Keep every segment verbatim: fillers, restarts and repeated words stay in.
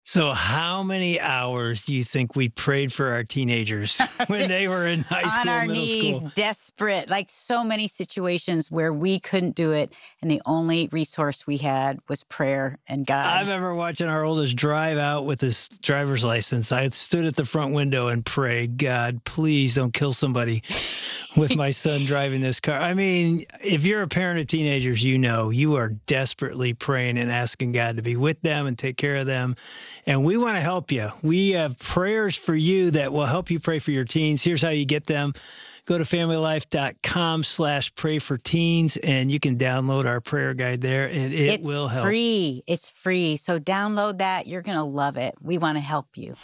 So how many hours do you think we prayed for our teenagers when they were in high On school, our middle knees, school? desperate, like so many situations where we couldn't do it, and the only resource we had was prayer and I God. remember watching our oldest drive out with his driver's license. I stood at the front window and prayed, God, please don't kill somebody with my son driving this car. I mean, if you're a parent of teenagers, you know you are desperately praying and asking God to be with them and take care of them. And we want to help you. We have prayers for you that will help you pray for your teens. Here's how you get them. Go to familylife.com slash pray for teens, and you can download our prayer guide there, and it It's will help. free. It's free. So download that. You're going to love it. We want to help you.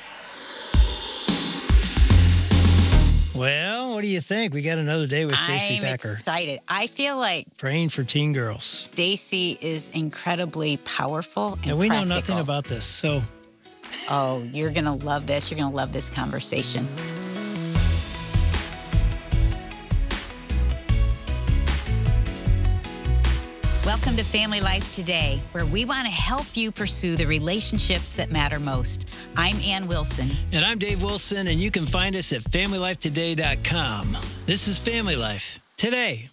Well, what do you think? We got another day with Stacey I'm Thacker. excited. I feel like Praying for teen girls. Stacey is incredibly powerful and And we practical. know nothing about this, so Oh, you're going to love this. You're going to love this conversation. Welcome to Family Life Today, where we want to help you pursue the relationships that matter most. I'm Ann Wilson. And I'm Dave Wilson, and you can find us at family life today dot com. This is Family Life Today.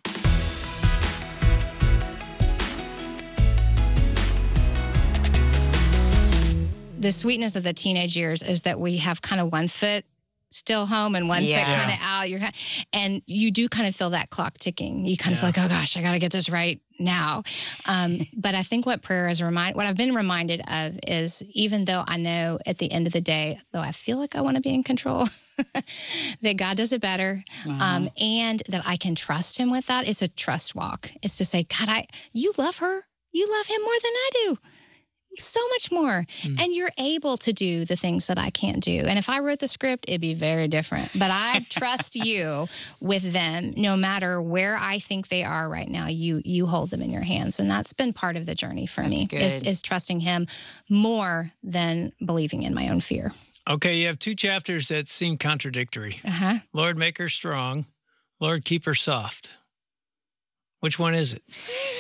The sweetness of the teenage years is that we have kind of one foot still home and one Yeah. foot kind of out. You're kind and you do kind of feel that clock ticking. You kind of Yeah. feel like, oh gosh, I got to get this right now. Um, but I think what prayer is remind, what I've been reminded of is, even though I know at the end of the day, though I feel like I want to be in control, that God does it better, Mhm. um, and that I can trust Him with that. It's a trust walk. It's to say, God, I, you love her. You love him more than I do. So much more. Mm. And you're able to do the things that I can't do. And if I wrote the script, it'd be very different. But I trust you with them, no matter where I think they are right now. You you hold them in your hands. And that's been part of the journey for That's me, good. is, is trusting him more than believing in my own fear. Okay, you have two chapters that seem contradictory. Uh-huh. Lord, make her strong. Lord, keep her soft. Which one is it?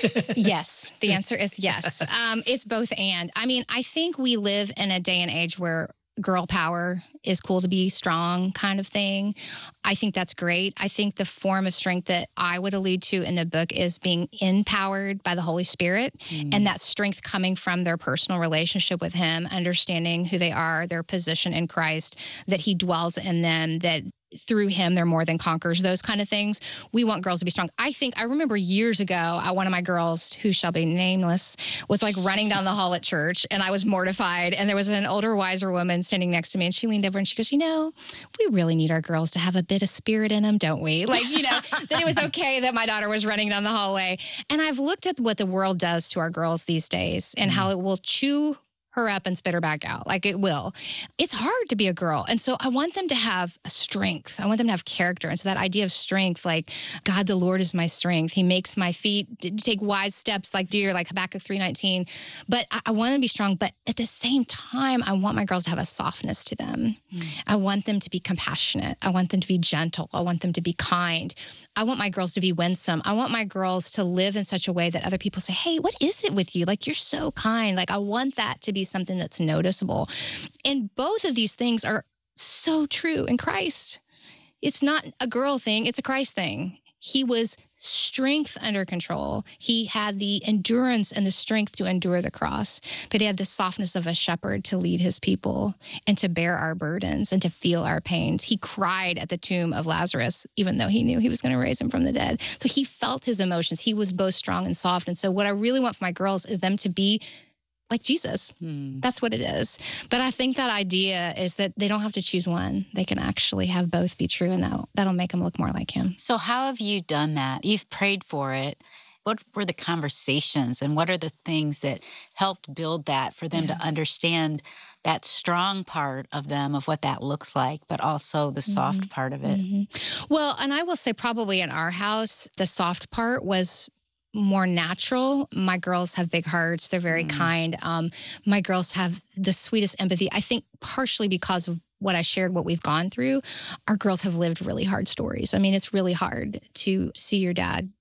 Yes. The answer is yes. Um, it's both and. I mean, I think we live in a day and age where girl power is cool to be strong kind of thing. I think that's great. I think the form of strength that I would allude to in the book is being empowered by the Holy Spirit, Mm. and that strength coming from their personal relationship with him, understanding who they are, their position in Christ, that he dwells in them, that through him, they're more than conquerors, those kind of things. We want girls to be strong. I think, I remember years ago, I, one of my girls, who shall be nameless, was like running down the hall at church, and I was mortified. And there was an older, wiser woman standing next to me, and she leaned over and she goes, you know, we really need our girls to have a bit of spirit in them, don't we? Like, you know, that it was okay that my daughter was running down the hallway. And I've looked at what the world does to our girls these days and how it will chew her up and spit her back out. Like, it will. It's hard to be a girl. And so I want them to have a strength. I want them to have character. And so that idea of strength, like, God, the Lord is my strength. He makes my feet d- take wise steps like deer, like Habakkuk three nineteen. But I, I want them to be strong. But at the same time, I want my girls to have a softness to them. Mm. I want them to be compassionate. I want them to be gentle. I want them to be kind. I want my girls to be winsome. I want my girls to live in such a way that other people say, hey, what is it with you? Like, you're so kind. Like, I want that to be something that's noticeable. And both of these things are so true in Christ. It's not a girl thing. It's a Christ thing. He was strength under control. He had the endurance and the strength to endure the cross, but he had the softness of a shepherd to lead his people and to bear our burdens and to feel our pains. He cried at the tomb of Lazarus, even though he knew he was going to raise him from the dead. So he felt his emotions. He was both strong and soft. And so what I really want for my girls is them to be like Jesus. Mm. That's what it is. But I think that idea is that they don't have to choose one. They can actually have both be true, and that'll, that'll make them look more like him. So how have you done that? You've prayed for it. What were the conversations, and what are the things that helped build that for them Yeah. to understand that strong part of them, of what that looks like, but also the soft Mhm. part of it? Mhm. Well, and I will say probably in our house, the soft part was more natural. My girls have big hearts. They're very Mm. kind. Um, my girls have the sweetest empathy. I think partially because of what I shared, what we've gone through, our girls have lived really hard stories. I mean, it's really hard to see your dad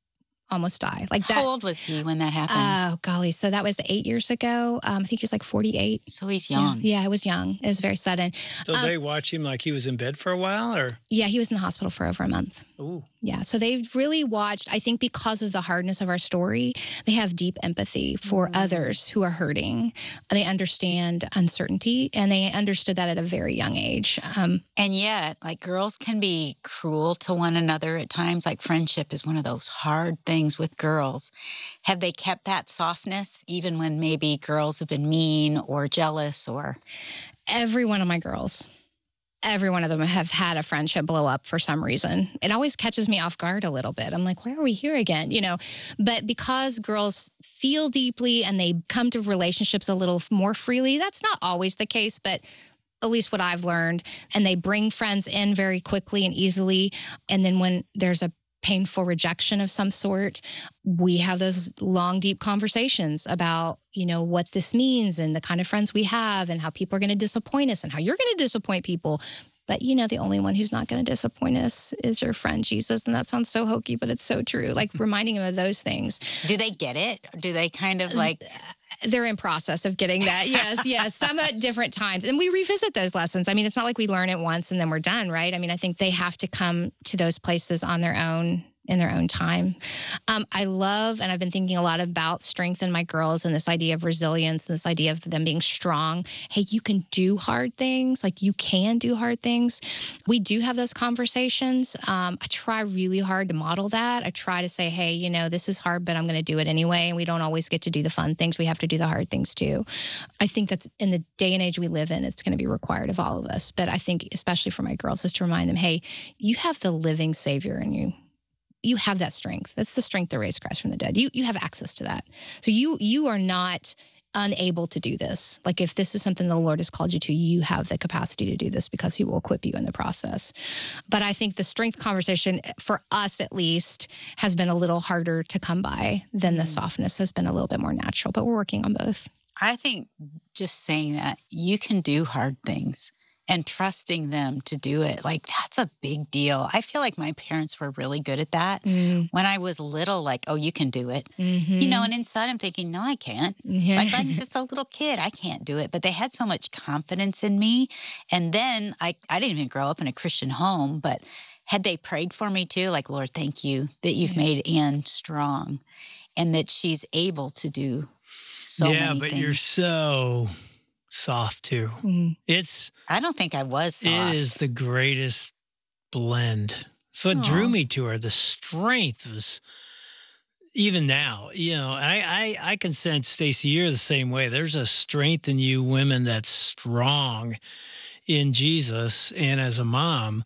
almost die. Like How that. old was he when that happened? Oh, golly. So that was eight years ago. Um, I think he was like forty-eight. So he's young. Yeah, yeah, it was young. It was very sudden. So Um, they watch him like he was in bed for a while, or? Yeah, he was in the hospital for over a month. Ooh. Yeah. So they've really watched, I think because of the hardness of our story, they have deep empathy for Mm. others who are hurting. They understand uncertainty, and they understood that at a very young age. Um, And yet, like, girls can be cruel to one another at times. Like, friendship is one of those hard things with girls. Have they kept that softness even when maybe girls have been mean or jealous or? every one of my girls, every one of them have had a friendship blow up for some reason. It always catches me off guard a little bit. I'm like, why are we here again? You know, but because girls feel deeply and they come to relationships a little more freely, that's not always the case, but at least what I've learned. And they bring friends in very quickly and easily. And then when there's a painful rejection of some sort, we have those long, deep conversations about, you know, what this means and the kind of friends we have and how people are going to disappoint us and how you're going to disappoint people. But, you know, the only one who's not going to disappoint us is your friend, Jesus. And that sounds so hokey, but it's so true. Like reminding him of those things. Do they get it? Do they kind of like... They're in process of getting that. Yes, yes. Some at different times. And we revisit those lessons. I mean, it's not like we learn it once and then we're done, right? I mean, I think they have to come to those places on their own, in their own time. Um, I love, and I've been thinking a lot about strength in my girls and this idea of resilience and this idea of them being strong. Hey, you can do hard things. Like you can do hard things. We do have those conversations. Um, I try really hard to model that. I try to say, hey, you know, this is hard, but I'm going to do it anyway. And we don't always get to do the fun things. We have to do the hard things too. I think that's in the day and age we live in, it's going to be required of all of us. But I think especially for my girls is to remind them, hey, you have the living Savior in you. You have that strength. That's the strength that raised Christ from the dead. You you have access to that. So you you are not unable to do this. Like if this is something the Lord has called you to, you have the capacity to do this because he will equip you in the process. But I think the strength conversation, for us at least, has been a little harder to come by than the softness has been a little bit more natural. But we're working on both. I think just saying that you can do hard things and trusting them to do it, like that's a big deal. I feel like my parents were really good at that. Mm. When I was little, like, oh, you can do it. Mm-hmm. You know, and inside I'm thinking, no, I can't. Yeah. Like I'm just a little kid. I can't do it. But they had so much confidence in me. And then I, I didn't even grow up in a Christian home, but had they prayed for me too, like, Lord, thank you that you've yeah. made Anne strong and that she's able to do so yeah, many but things. You're so soft too. Mm. It's I don't think I was soft. It is the greatest blend. So it Aww. drew me to her. The strength was even now, you know, I I, I can sense, Stacey, you're the same way. There's a strength in you women that's strong in Jesus and as a mom.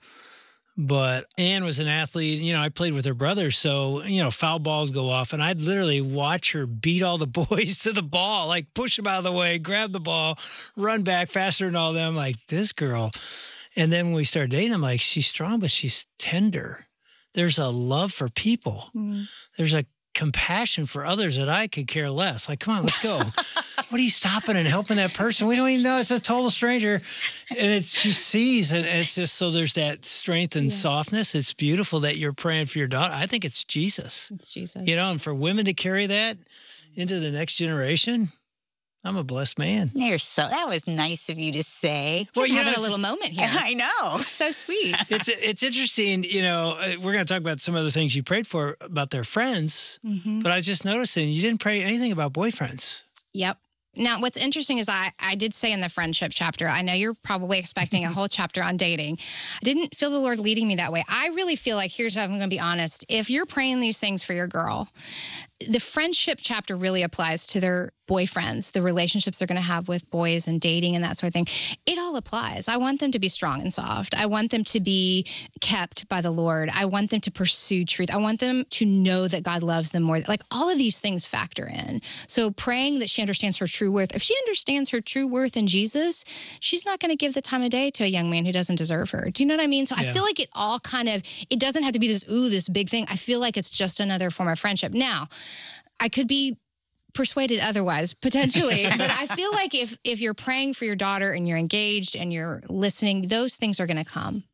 But Anne was an athlete. You know, I played with her brother, so, you know, foul balls go off, and I'd literally watch her beat all the boys to the ball, like push them out of the way, grab the ball, run back faster than all of them. Like, this girl. And then when we started dating, I'm like, she's strong, but she's tender. There's a love for people. Mm. There's a compassion for others that I could care less. Like, come on, let's go. What are you stopping and helping that person? We don't even know it's a total stranger. And it's, she sees, and it's just, so there's that strength and yeah. softness. It's beautiful that you're praying for your daughter. I think it's Jesus. It's Jesus. You know, and for women to carry that into the next generation, I'm a blessed man. You're so, that was nice of you to say. Well, you're having know, a little moment here. I know. It's so sweet. It's it's interesting, you know, we're going to talk about some of the things you prayed for about their friends, mm-hmm. but I was just noticing you didn't pray anything about boyfriends. Yep. Now, what's interesting is I, I did say in the friendship chapter, I know you're probably expecting a whole chapter on dating. I didn't feel the Lord leading me that way. I really feel like, here's how I'm going to be honest. If you're praying these things for your girl, the friendship chapter really applies to their boyfriends, the relationships they're going to have with boys and dating and that sort of thing. It all applies. I want them to be strong and soft. I want them to be kept by the Lord. I want them to pursue truth. I want them to know that God loves them more. Like all of these things factor in. So praying that she understands her true worth. If she understands her true worth in Jesus, she's not going to give the time of day to a young man who doesn't deserve her. Do you know what I mean? So yeah. I feel like it all kind of, it doesn't have to be this, ooh, this big thing. I feel like it's just another form of friendship. Now, I could be persuaded otherwise, potentially. But I feel like if if you're praying for your daughter and you're engaged and you're listening, those things are going to come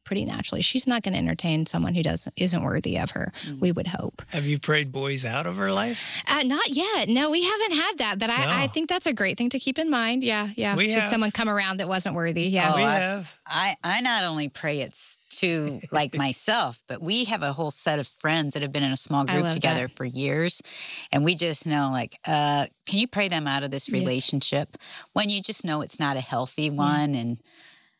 pretty naturally. She's not going to entertain someone who doesn't isn't worthy of her. Mm-hmm. We would hope. Have you prayed boys out of her life? Uh, not yet. No, we haven't had that, but I, no. I think that's a great thing to keep in mind. Yeah, yeah. We Should have. someone come around that wasn't worthy? Yeah, oh, we I, have. I I not only pray it's to like myself, but we have a whole set of friends that have been in a small group together that. for years, and we just know like, uh, can you pray them out of this relationship yeah. when you just know it's not a healthy one yeah. and.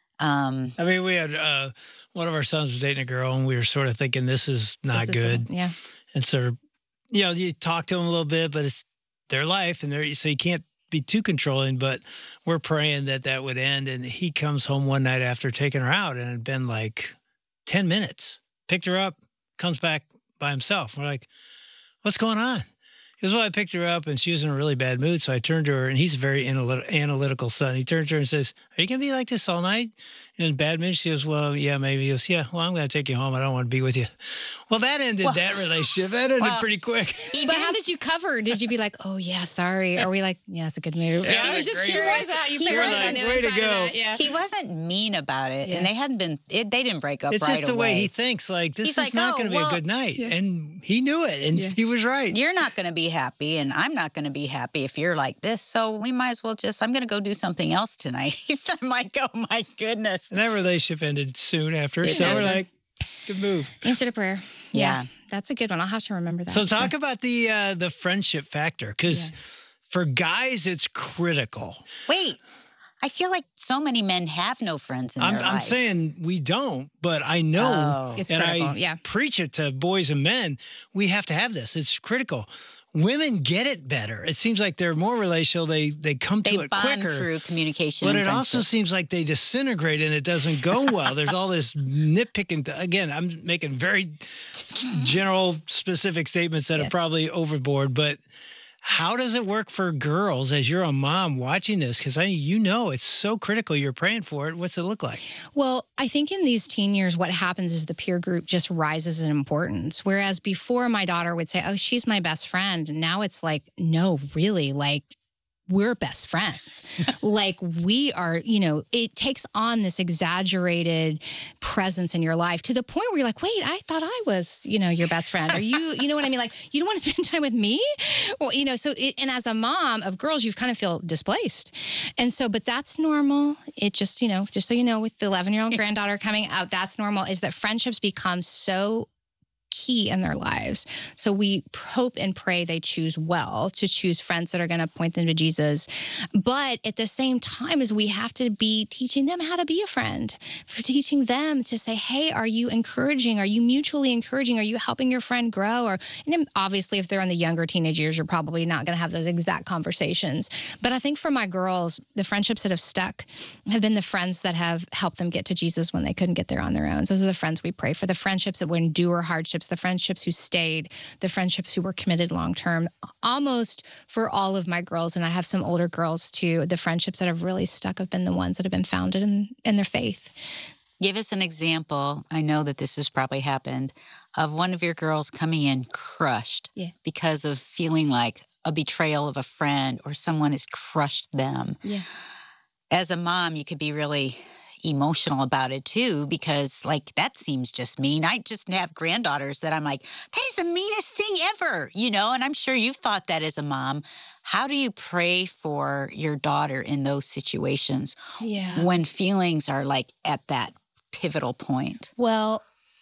Um, I mean, we had uh, one of our sons was dating a girl, and we were sort of thinking this is not this is good. The, yeah, and sort of, you know, you talk to them a little bit, but it's their life, and they're so you can't be too controlling. But we're praying that that would end. And he comes home one night after taking her out, and it had been like ten minutes. Picked her up, comes back by himself. We're like, "What's going on?" He goes, well, I picked her up, and she was in a really bad mood, so I turned to her, and he's a very analyt- analytical son. He turns to her and says, are you going to be like this all night? And in bad mood, she goes, well, yeah, maybe. He goes, yeah, well, I'm going to take you home. I don't want to be with you. Well, that ended well, that relationship. That ended well, pretty quick. But how did you cover? Did you be like, oh, yeah, sorry? Are we like, yeah, it's a good move? Yeah, I was just curious how you figured like, way to go. Yeah. He wasn't mean about it, yeah. and they hadn't been, it, they didn't break up it's right away. It's just the way he thinks, like, this He's is like, not oh, going to well, be a good night. Yeah. And he knew it, and yeah. he was right. You're not going to be happy, and I'm not going to be happy if you're like this, so we might as well just, I'm going to go do something else tonight. He's I'm like, oh, my goodness. And that relationship ended soon after, it so ended. we're like, good move. Answered a prayer. Yeah. yeah. That's a good one. I'll have to remember that. So talk yeah. about the uh, the friendship factor, because yeah. for guys, it's critical. Wait, I feel like so many men have no friends in I'm, their I'm lives. saying we don't, but I know, Oh. It's and critical, I yeah. preach it to boys and men, we have to have this. It's critical. Women get it better. It seems like they're more relational. They they come to they it bond quicker. through communication. But and it also friendship. seems like they disintegrate and it doesn't go well. There's all this nitpicking. To, again, I'm making very general, specific statements that yes. are probably overboard. But how does it work for girls as you're a mom watching this? Because I, you know, it's so critical. You're praying for it. What's it look like? Well, I think in these teen years, what happens is the peer group just rises in importance. Whereas before my daughter would say, oh, she's my best friend. And now it's like, no, really, like, we're best friends. Like we are, you know, it takes on this exaggerated presence in your life to the point where you're like, wait, I thought I was, you know, your best friend. Are you, you know what I mean? Like, you don't want to spend time with me? Well, you know, so, it, and as a mom of girls, you kind of feel displaced. And so, but that's normal. It just, you know, just so you know, with the eleven-year-old granddaughter coming out, that's normal, is that friendships become so key in their lives. So we hope and pray they choose well, to choose friends that are going to point them to Jesus. But at the same time, as we have to be teaching them how to be a friend, for teaching them to say, hey, are you encouraging? Are you mutually encouraging? Are you helping your friend grow? Or, and then obviously, if they're in the younger teenage years, you're probably not going to have those exact conversations. But I think for my girls, the friendships that have stuck have been the friends that have helped them get to Jesus when they couldn't get there on their own. So those are the friends we pray for, the friendships that would endure hardships, the friendships who stayed, the friendships who were committed long-term, almost for all of my girls. And I have some older girls too. The friendships that have really stuck have been the ones that have been founded in, in their faith. Give us an example. I know that this has probably happened, of one of your girls coming in crushed yeah. because of feeling like a betrayal of a friend or someone has crushed them. Yeah. As a mom, you could be really emotional about it too, because like that seems just mean. I just have granddaughters that I'm like, that is the meanest thing ever, you know, and I'm sure you've thought that as a mom. How do you pray for your daughter in those situations yeah. when feelings are like at that pivotal point? Well,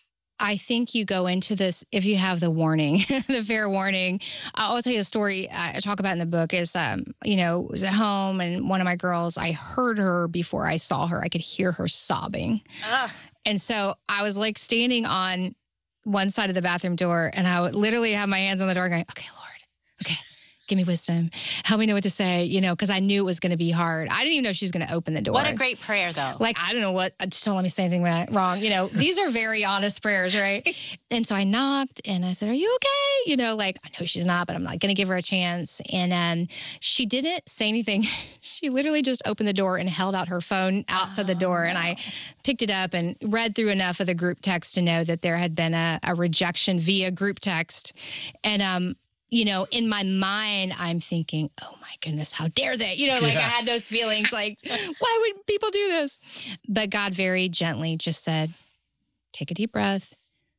I think you go into this, if you have the warning, the fair warning. I'll tell you a story I talk about in the book is, um, you know, was at home and one of my girls, I heard her before I saw her. I could hear her sobbing. Ugh. And so I was like standing on one side of the bathroom door and I would literally have my hands on the door going, okay, Lord, okay. Give me wisdom. Help me know what to say, you know, because I knew it was going to be hard. I didn't even know she was going to open the door. What a great prayer, though. Like, I don't know what, just don't let me say anything wrong. You know, these are very honest prayers, right? And so I knocked and I said, are you okay? You know, like, I know she's not, but I'm like going to give her a chance. And um, she didn't say anything. She literally just opened the door and held out her phone outside oh. the door. And I picked it up and read through enough of the group text to know that there had been a, a rejection via group text. And, um, you know, in my mind, I'm thinking, oh my goodness, how dare they? You know, like yeah. I had those feelings like, why would people do this? But God very gently just said, take a deep breath,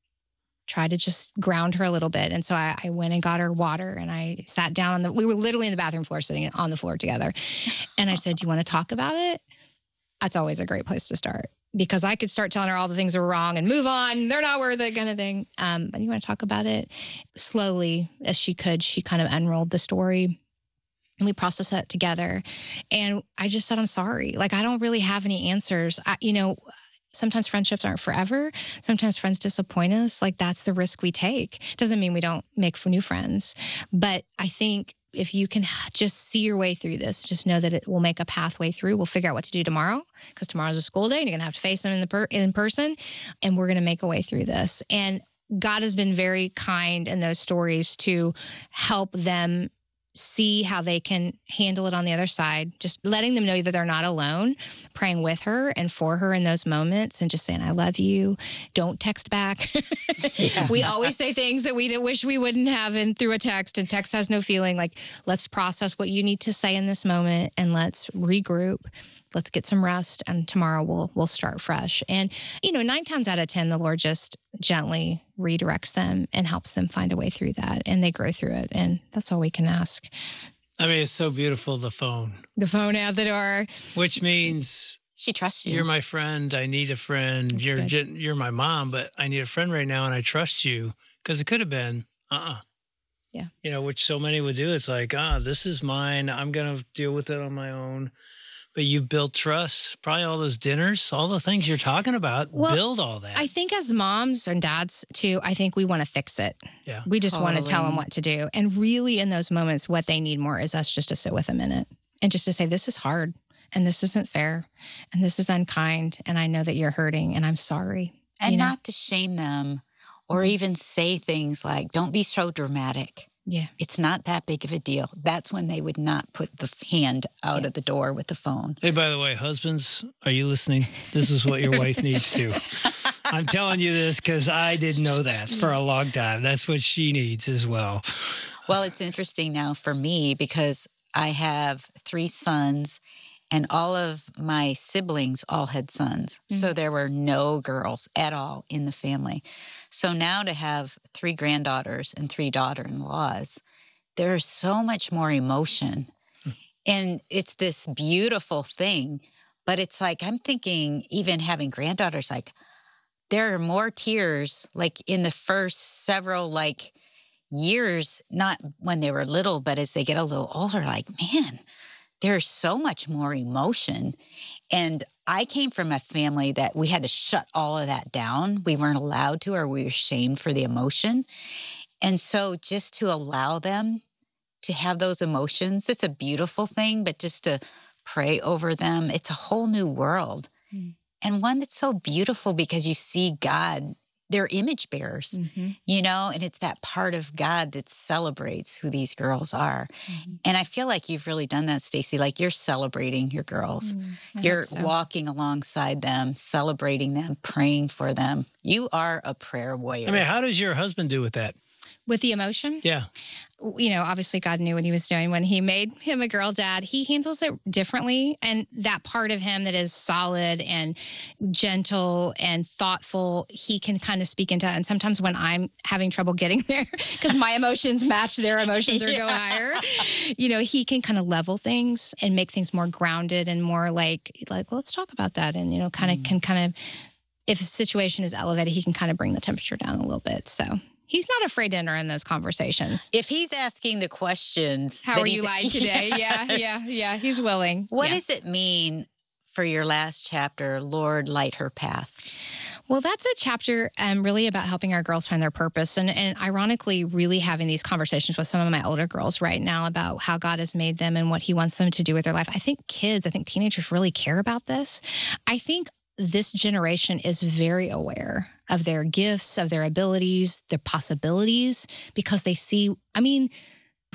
try to just ground her a little bit. And so I, I went and got her water and I sat down on the, we were literally in the bathroom floor sitting on the floor together. And I said, do you want to talk about it? That's always a great place to start because I could start telling her all the things that were wrong and move on. They're not worth it kind of thing. Um, but you want to talk about it? Slowly as she could, she kind of unrolled the story and we processed that together. And I just said, I'm sorry. Like, I don't really have any answers. I, you know, sometimes friendships aren't forever. Sometimes friends disappoint us. Like, that's the risk we take. Doesn't mean we don't make new friends. But I think if you can just see your way through this, just know that it will make a pathway through. We'll figure out what to do tomorrow because tomorrow's a school day and you're going to have to face them in the per- in person. And we're going to make a way through this. And God has been very kind in those stories to help them see how they can handle it on the other side, just letting them know that they're not alone, praying with her and for her in those moments and just saying, I love you. Don't text back. Yeah. We always say things that we wish we wouldn't have in through a text, and text has no feeling. Like, let's process what you need to say in this moment and let's regroup. Let's get some rest, and tomorrow we'll we'll start fresh. And, you know, nine times out of ten, the Lord just gently redirects them and helps them find a way through that, and they grow through it. And that's all we can ask. I mean, it's so beautiful, the phone. The phone out the door. Which means she trusts you. You're my friend. I need a friend. That's you're good. you're my mom, but I need a friend right now, and I trust you. Because it could have been, uh-uh. Yeah. You know, which so many would do. It's like, ah, this is mine. I'm going to deal with it on my own. But you built trust, probably all those dinners, all the things you're talking about, well, build all that. I think as moms and dads too, I think we want to fix it. Yeah. We just Totally. want to tell them what to do. And really in those moments, what they need more is us just to sit with them in it and just to say, this is hard and this isn't fair and this is unkind. And I know that you're hurting and I'm sorry. And you know? not to shame them or Mhm. even say things like, don't be so dramatic. Yeah. It's not that big of a deal. That's when they would not put the hand out Yeah. of the door with the phone. Hey, by the way, husbands, are you listening? This is what your wife needs too. I'm telling you this because I didn't know that for a long time. That's what she needs as well. Well, it's interesting now for me because I have three sons and all of my siblings all had sons. Mm-hmm. So there were no girls at all in the family. So now to have three granddaughters and three daughter-in-laws, there's so much more emotion. Mm. And it's this beautiful thing. But it's like, I'm thinking even having granddaughters, like there are more tears like in the first several like years, not when they were little, but as they get a little older, like, man, there's so much more emotion. And I came from a family that we had to shut all of that down. We weren't allowed to, or we were shamed for the emotion. And so just to allow them to have those emotions, it's a beautiful thing, but just to pray over them, it's a whole new world. Mm. And one that's so beautiful because you see God, they're image bearers, mm-hmm. you know, and it's that part of God that celebrates who these girls are. Mm-hmm. And I feel like you've really done that, Stacey. Like you're celebrating your girls. Mm, you're so. walking alongside them, celebrating them, praying for them. You are a prayer warrior. I mean, how does your husband do with that? With the emotion? Yeah. You know, obviously God knew what he was doing when he made him a girl dad. He handles it differently. And that part of him that is solid and gentle and thoughtful, he can kind of speak into that. And sometimes when I'm having trouble getting there, because my emotions match their emotions or yeah. go higher, you know, he can kind of level things and make things more grounded and more like, like, let's talk about that. And, you know, kind of mm. can kind of, if a situation is elevated, he can kind of bring the temperature down a little bit. So he's not afraid to enter in those conversations. If he's asking the questions. How are you like today? Yes. Yeah, yeah, yeah. He's willing. What yeah. does it mean for your last chapter, Lord, light her path? Well, that's a chapter um, really about helping our girls find their purpose. And, and ironically, really having these conversations with some of my older girls right now about how God has made them and what he wants them to do with their life. I think kids, I think teenagers really care about this. I think this generation is very aware of their gifts, of their abilities, their possibilities, because they see, I mean,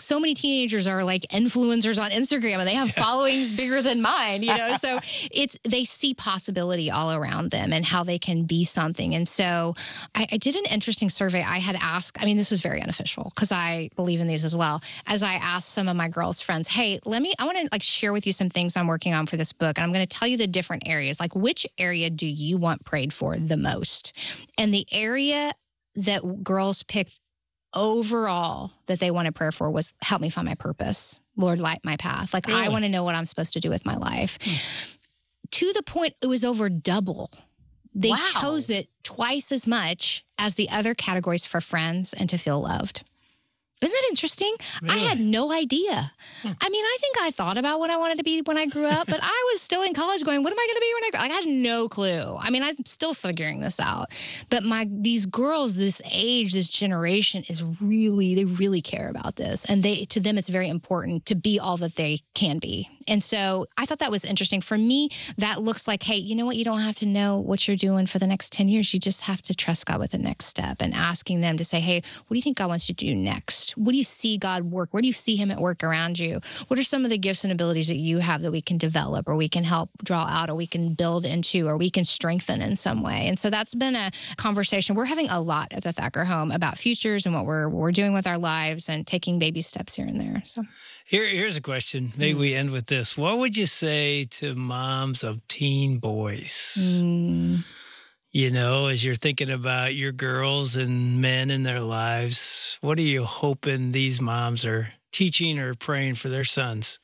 so many teenagers are like influencers on Instagram and they have yeah. followings bigger than mine, you know? So it's, they see possibility all around them and how they can be something. And so I, I did an interesting survey. I had asked, I mean, this was very unofficial because I believe in these as well. As I asked some of my girls' friends, hey, let me, I want to like share with you some things I'm working on for this book. And I'm going to tell you the different areas. Like, which area do you want prayed for the most? And the area that girls picked overall that they wanted prayer for was help me find my purpose. Lord, light my path. Like, really? I want to know what I'm supposed to do with my life. Hmm. To the point, it was over double. They wow. chose it twice as much as the other categories for friends and to feel loved. Isn't that interesting? Really? I had no idea. Hmm. I mean, I think I thought about what I wanted to be when I grew up, but I was still in college going, what am I going to be when I grow up? Like, I had no clue. I mean, I'm still figuring this out. But my these girls, this age, this generation is really, they really care about this. And they to them, it's very important to be all that they can be. And so I thought that was interesting. For me, that looks like, hey, you know what? You don't have to know what you're doing for the next ten years. You just have to trust God with the next step and asking them to say, hey, what do you think God wants you to do next? What do you see God work? Where do you see him at work around you? What are some of the gifts and abilities that you have that we can develop or we can help draw out or we can build into or we can strengthen in some way? And so that's been a conversation. We're having a lot at the Thacker home about futures and what we're we're doing with our lives and taking baby steps here and there. So Here, here's a question. Maybe mm. we end with this. What would you say to moms of teen boys? Mm. You know, as you're thinking about your girls and men in their lives, what are you hoping these moms are teaching or praying for their sons?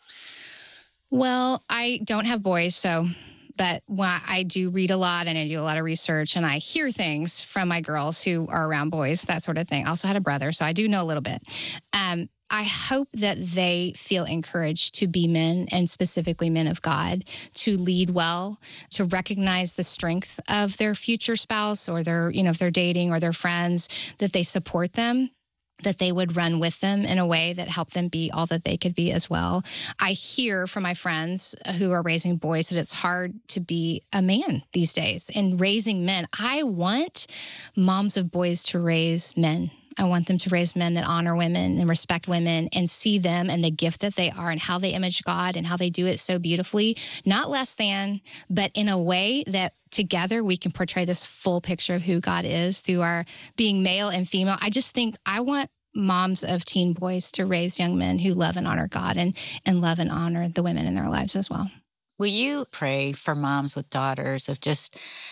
Well, I don't have boys, so, but when I do read a lot and I do a lot of research and I hear things from my girls who are around boys, that sort of thing. I also had a brother, so I do know a little bit. Um, I hope that they feel encouraged to be men and specifically men of God, to lead well, to recognize the strength of their future spouse or their, you know, if they're dating or their friends, that they support them, that they would run with them in a way that helped them be all that they could be as well. I hear from my friends who are raising boys that it's hard to be a man these days and raising men. I want moms of boys to raise men. I want them to raise men that honor women and respect women and see them and the gift that they are and how they image God and how they do it so beautifully, not less than, but in a way that together we can portray this full picture of who God is through our being male and female. I just think I want moms of teen boys to raise young men who love and honor God and, and love and honor the women in their lives as well. Will you pray for moms with daughters of just...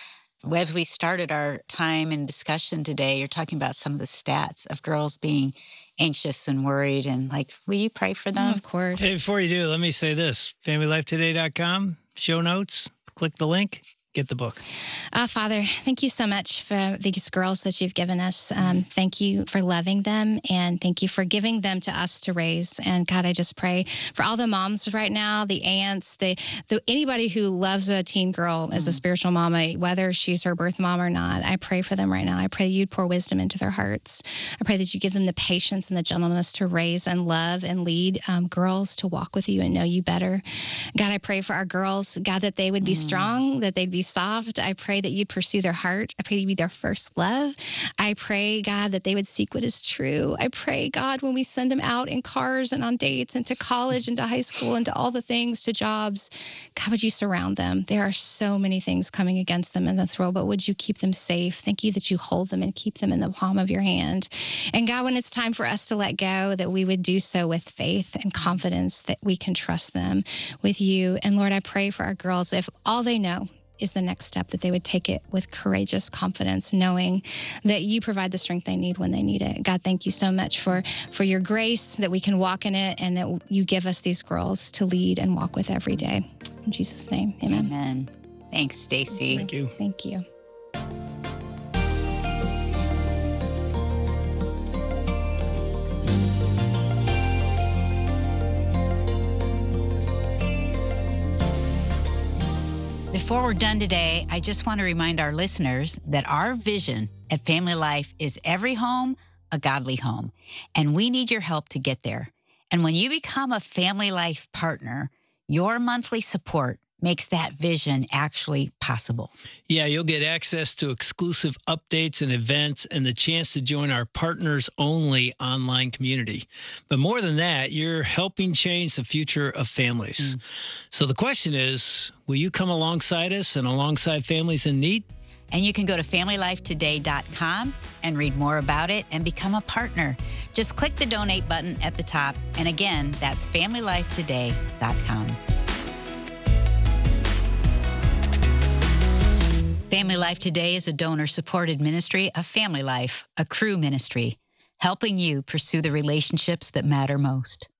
As we started our time and discussion today, you're talking about some of the stats of girls being anxious and worried. And like, will you pray for them? Of course. Hey, before you do, let me say this. family life today dot com, show notes, click the link. Get the book. Uh, Father, thank you so much for these girls that you've given us. Um, thank you for loving them, and thank you for giving them to us to raise. And God, I just pray for all the moms right now, the aunts, the, the anybody who loves a teen girl as a spiritual mama, whether she's her birth mom or not. I pray for them right now. I pray you'd pour wisdom into their hearts. I pray that you give them the patience and the gentleness to raise and love and lead um, girls to walk with you and know you better. God, I pray for our girls, God, that they would be mm. strong, that they'd be soft. I pray that you'd pursue their heart. I pray you'd be their first love. I pray, God, that they would seek what is true. I pray, God, when we send them out in cars and on dates and to college and to high school and to all the things, to jobs, God, would you surround them? There are so many things coming against them in this world, but would you keep them safe? Thank you that you hold them and keep them in the palm of your hand. And God, when it's time for us to let go, that we would do so with faith and confidence that we can trust them with you. And Lord, I pray for our girls, if all they know is the next step, that they would take it with courageous confidence, knowing that you provide the strength they need when they need it. God, thank you so much for, for your grace, that we can walk in it, and that you give us these girls to lead and walk with every day. In Jesus' name, amen. Amen. Thanks, Stacy. Thank you. Thank you. Before we're done today, I just want to remind our listeners that our vision at Family Life is every home, a godly home, and we need your help to get there. And when you become a Family Life partner, your monthly support makes that vision actually possible. Yeah, you'll get access to exclusive updates and events and the chance to join our partners only online community. But more than that, you're helping change the future of families. Mm. So the question is, will you come alongside us and alongside families in need? And you can go to family life today dot com and read more about it and become a partner. Just click the donate button at the top. And again, that's family life today dot com. Family Life Today is a donor-supported ministry of Family Life, a Cru ministry, helping you pursue the relationships that matter most.